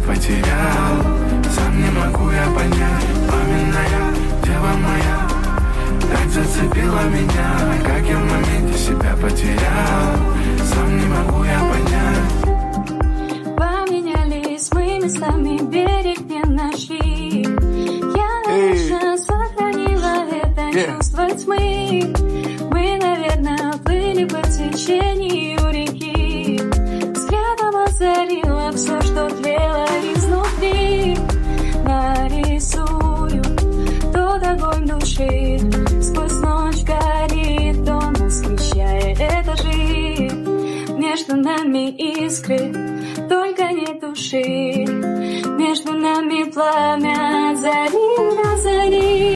потерял. Сам не могу я понять, пламенная дева моя так зацепила меня, как я в моменте себя потерял. Сам не могу я понять. Поменялись мы местами, берег не нашли. Я лишь сохранила это чувство тьмы. Мы, наверное, плыли по течению реки. Взглядом озарила все, что тлело изнутри. Нарисую тот огонь души. Сквозь ночь горит он, освещая этажи. Между нами искры, только не души. Между нами пламя зари на зари.